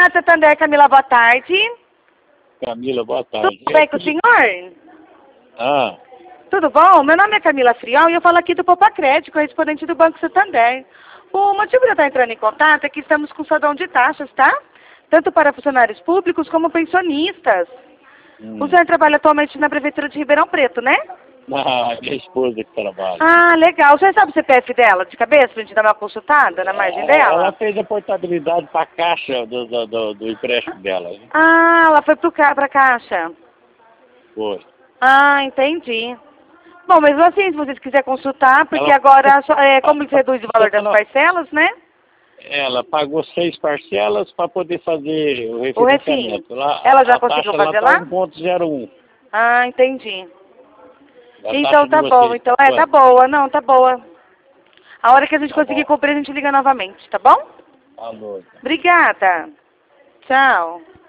Senado Santander, Camila, boa tarde. Camila, boa tarde. Tudo bem com o senhor? Ah, Tudo bom? Meu nome é Camila Friol e eu falo aqui do Poupa Crédito, correspondente do Banco Santander. O motivo de eu estar entrando em contato é que estamos com saldão de taxas, tá? Tanto para funcionários públicos como pensionistas. O senhor trabalha atualmente na Prefeitura de Ribeirão Preto, né? minha esposa que trabalha. Ah, legal. O senhor sabe o CPF dela de cabeça pra gente dar uma consultada na margem dela? Ela fez a portabilidade para a caixa do empréstimo dela. Né? Ah, ela foi pra Caixa. Foi. Ah, entendi. Bom, mesmo assim, se vocês quiserem consultar, porque Ela- agora, como reduz o valor das parcelas, né? Ela pagou 6 parcelas para poder fazer o O refinanciamento. refim. Lá, Ela já a taxa conseguiu fazer lá? Tá 1,01. Ah, entendi. A Então taxa de tá bom, vocês, então tá quanto? boa, não, tá boa. A hora que a gente Tá conseguir bom. cumprir, a gente liga novamente, tá bom? Alô. Obrigada. Tchau.